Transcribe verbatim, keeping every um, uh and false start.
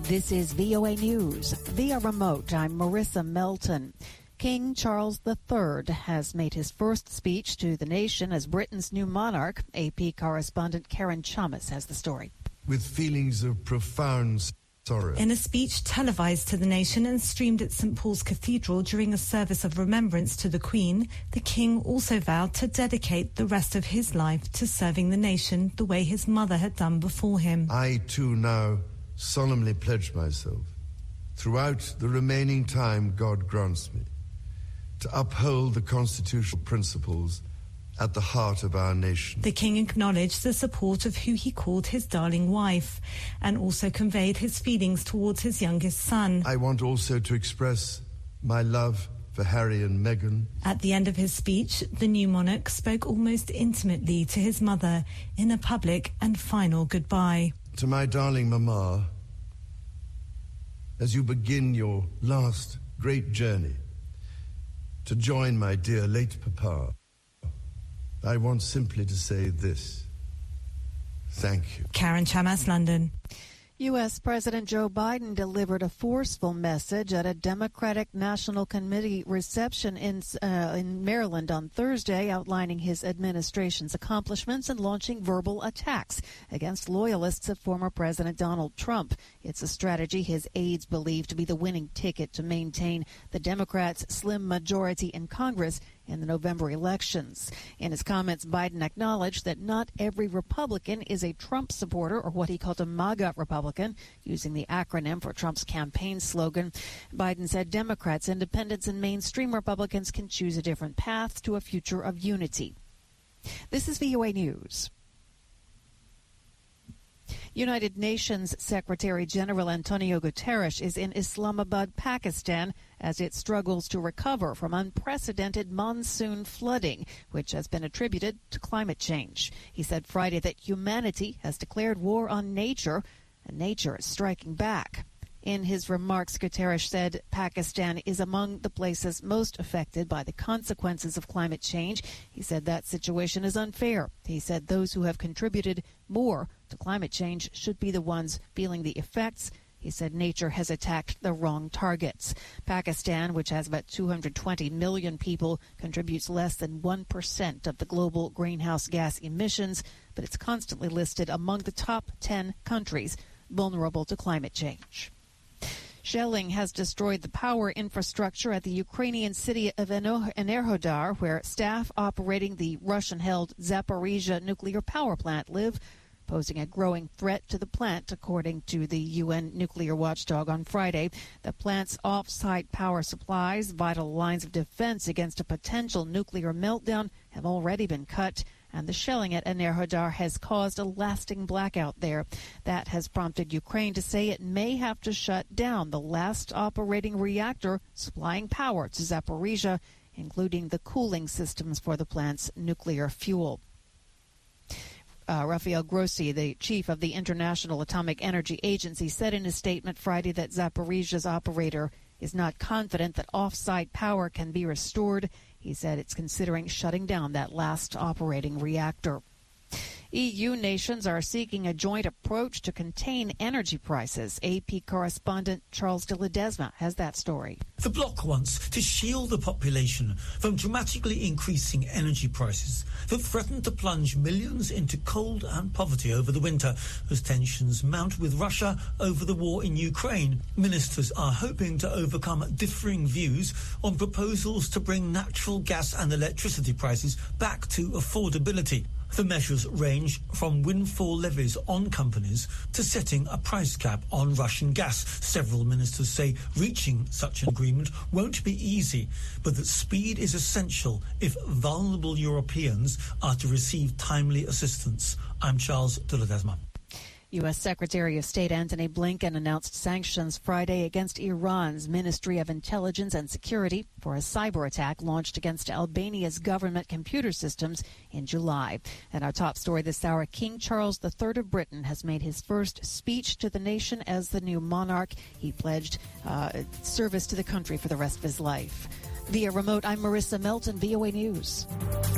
This is V O A News. Via remote, I'm Marissa Melton. King Charles the Third has made his first speech to the nation as Britain's new monarch. A P correspondent Karen Chamas has the story. With feelings of profound sorrow. In a speech televised to the nation and streamed at Saint Paul's Cathedral during a service of remembrance to the Queen, the King also vowed to dedicate the rest of his life to serving the nation the way his mother had done before him. I too now solemnly pledge myself, throughout the remaining time God grants me, to uphold the constitutional principles at the heart of our nation. The King acknowledged the support of who he called his darling wife, and also conveyed his feelings towards his youngest son. I want also to express my love for Harry and Meghan. At the end of his speech, the new monarch spoke almost intimately to his mother in a public and final goodbye. To my darling Mama, as you begin your last great journey to join my dear late Papa, I want simply to say this. Thank you. Karen Chamas, London. U S. President Joe Biden delivered a forceful message at a Democratic National Committee reception in uh, in Maryland on Thursday, outlining his administration's accomplishments and launching verbal attacks against loyalists of former President Donald Trump. It's a strategy his aides believe to be the winning ticket to maintain the Democrats' slim majority in Congress in the November elections. In his comments, Biden acknowledged that not every Republican is a Trump supporter, or what he called a MAGA Republican, using the acronym for Trump's campaign slogan. Biden said Democrats, independents, and mainstream Republicans can choose a different path to a future of unity. This is V O A News. United Nations Secretary General Antonio Guterres is in Islamabad, Pakistan, as it struggles to recover from unprecedented monsoon flooding, which has been attributed to climate change. He said Friday that humanity has declared war on nature, and nature is striking back. In his remarks, Guterres said Pakistan is among the places most affected by the consequences of climate change. He said that situation is unfair. He said those who have contributed more to climate change should be the ones feeling the effects. He said nature has attacked the wrong targets. Pakistan, which has about two hundred twenty million people, contributes less than one percent of the global greenhouse gas emissions, but it's constantly listed among the top ten countries vulnerable to climate change. Shelling has destroyed the power infrastructure at the Ukrainian city of Enerhodar, where staff operating the Russian-held Zaporizhzhia nuclear power plant live, posing a growing threat to the plant, according to the U N nuclear watchdog on Friday. The plant's off-site power supplies, vital lines of defense against a potential nuclear meltdown, have already been cut, and the shelling at Enerhodar has caused a lasting blackout there. That has prompted Ukraine to say it may have to shut down the last operating reactor supplying power to Zaporizhzhia, including the cooling systems for the plant's nuclear fuel. Uh, Rafael Grossi, the chief of the International Atomic Energy Agency, said in a statement Friday that Zaporizhzhia's operator is not confident that off-site power can be restored. He said it's considering shutting down that last operating reactor. E U nations are seeking a joint approach to contain energy prices. A P correspondent Charles de Ledesma has that story. The bloc wants to shield the population from dramatically increasing energy prices that threaten to plunge millions into cold and poverty over the winter as tensions mount with Russia over the war in Ukraine. Ministers are hoping to overcome differing views on proposals to bring natural gas and electricity prices back to affordability. The measures range from windfall levies on companies to setting a price cap on Russian gas. Several ministers say reaching such an agreement won't be easy, but that speed is essential if vulnerable Europeans are to receive timely assistance. I'm Charles de Ledesma. U S. Secretary of State Antony Blinken announced sanctions Friday against Iran's Ministry of Intelligence and Security for a cyber attack launched against Albania's government computer systems in July. And our top story this hour, King Charles the Third of Britain has made his first speech to the nation as the new monarch. He pledged uh, service to the country for the rest of his life. Via remote, I'm Marissa Melton, V O A News.